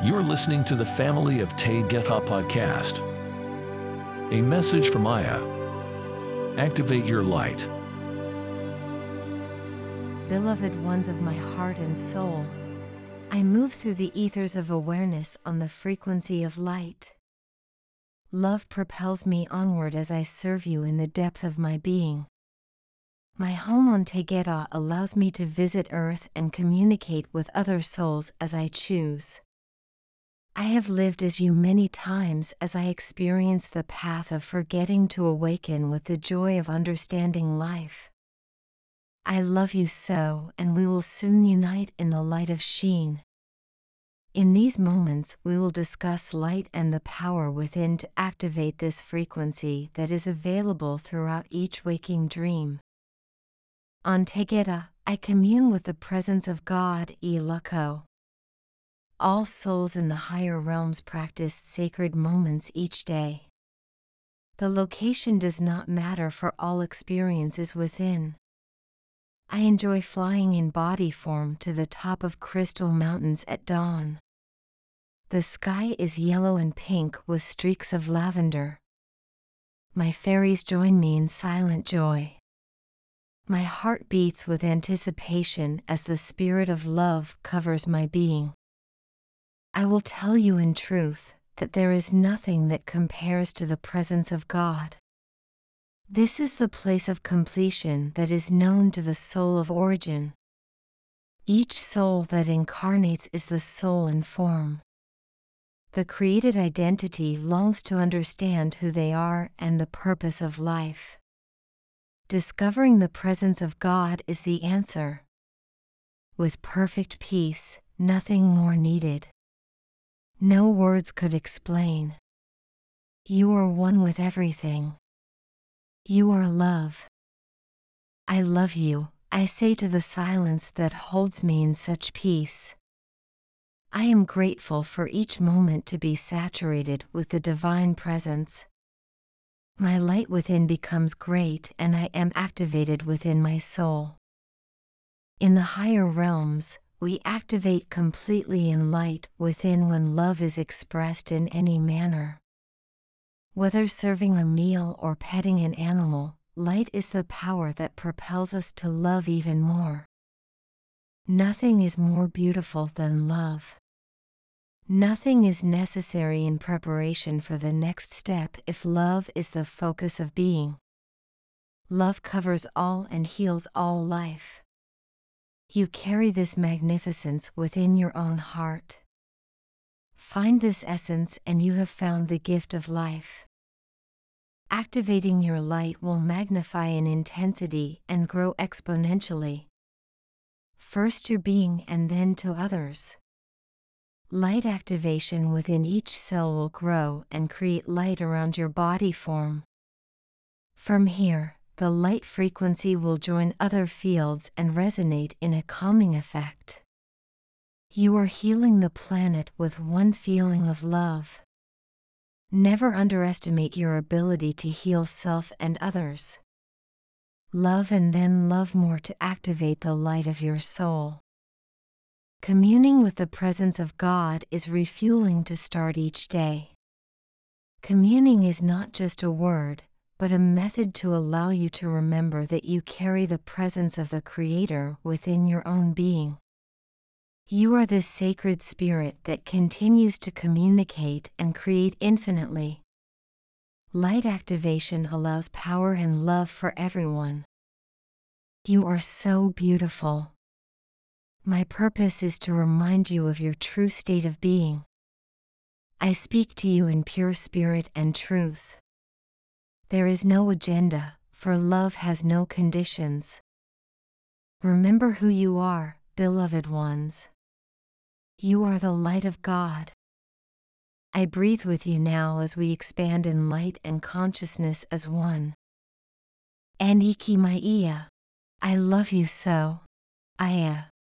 You're listening to the Family of Tegeta podcast. A message from Aya. Activate your light. Beloved ones of my heart and soul, I move through the ethers of awareness on the frequency of light. Love propels me onward as I serve you in the depth of my being. My home on Tegeta allows me to visit Earth and communicate with other souls as I choose. I have lived as you many times as I experience the path of forgetting to awaken with the joy of understanding life. I love you so, and we will soon unite in the light of Sheen. In these moments we will discuss light and the power within to activate this frequency that is available throughout each waking dream. On Tegeta, I commune with the presence of God, Ilako. All souls in the higher realms practice sacred moments each day. The location does not matter, for all experiences within. I enjoy flying in body form to the top of crystal mountains at dawn. The sky is yellow and pink with streaks of lavender. My fairies join me in silent joy. My heart beats with anticipation as the spirit of love covers my being. I will tell you in truth that there is nothing that compares to the presence of God. This is the place of completion that is known to the soul of origin. Each soul that incarnates is the soul in form. The created identity longs to understand who they are and the purpose of life. Discovering the presence of God is the answer. With perfect peace, nothing more needed. No words could explain. You are one with everything. You are love. I love you, I say to the silence that holds me in such peace. I am grateful for each moment to be saturated with the divine presence. My light within becomes great and I am activated within my soul. In the higher realms, we activate completely in light within when love is expressed in any manner. Whether serving a meal or petting an animal, light is the power that propels us to love even more. Nothing is more beautiful than love. Nothing is necessary in preparation for the next step if love is the focus of being. Love covers all and heals all life. You carry this magnificence within your own heart. Find this essence and you have found the gift of life. Activating your light will magnify in intensity and grow exponentially. First your being and then to others. Light activation within each cell will grow and create light around your body form. From here, the light frequency will join other fields and resonate in a calming effect. You are healing the planet with one feeling of love. Never underestimate your ability to heal self and others. Love and then love more to activate the light of your soul. Communing with the presence of God is refueling to start each day. Communing is not just a word, but a method to allow you to remember that you carry the presence of the Creator within your own being. You are this sacred spirit that continues to communicate and create infinitely. Light activation allows power and love for everyone. You are so beautiful. My purpose is to remind you of your true state of being. I speak to you in pure spirit and truth. There is no agenda, for love has no conditions. Remember who you are, beloved ones. You are the light of God. I breathe with you now as we expand in light and consciousness as one. Aniki Maia. I love you so. Aya.